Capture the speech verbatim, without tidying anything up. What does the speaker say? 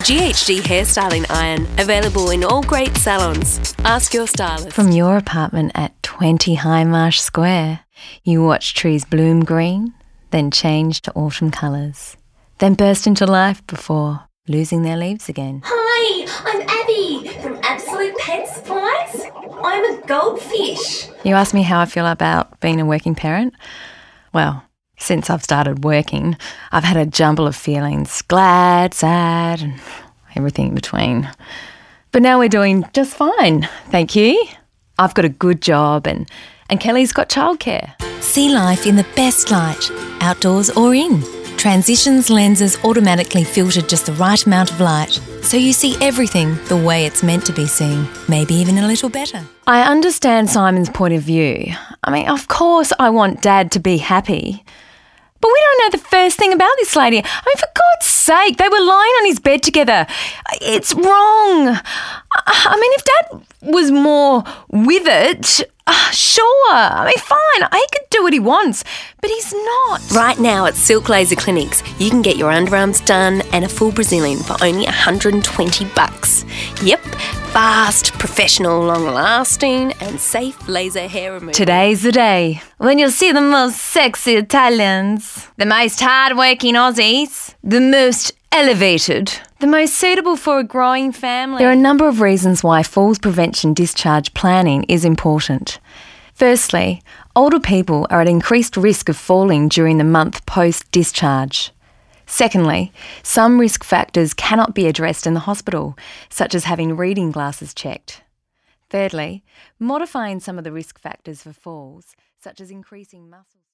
G H D Hairstyling Iron, available in all great salons. Ask your stylist. From your apartment at twenty Highmarsh Square, you watch trees bloom green, then change to autumn colours, then burst into life before losing their leaves again. Hi, I'm Abby from Absolute Pet Supplies. I'm a goldfish. You ask me how I feel about being a working parent? Well, since I've started working, I've had a jumble of feelings, glad, sad, and everything in between. But now we're doing just fine, thank you. I've got a good job and, and Kelly's got childcare. See life in the best light, outdoors or in. Transitions lenses automatically filter just the right amount of light, so you see everything the way it's meant to be seen, maybe even a little better. I understand Simon's point of view. I mean, of course I want Dad to be happy. But we don't know the first thing about this lady. I mean, for God's sake, they were lying on his bed together. It's wrong. I mean, if Dad was more with it, uh, sure. I mean, fine. He could do what he wants, but he's not. Right now at Silk Laser Clinics, you can get your underarms done and a full Brazilian for only one hundred twenty bucks. Yep, fast, professional, long-lasting and safe laser hair removal. Today's the day when you'll see the most sexy Italians, the most hard-working Aussies, the most elevated, the most suitable for a growing family. There are a number of reasons why falls prevention discharge planning is important. Firstly, older people are at increased risk of falling during the month post-discharge. Secondly, some risk factors cannot be addressed in the hospital, such as having reading glasses checked. Thirdly, modifying some of the risk factors for falls, such as increasing muscle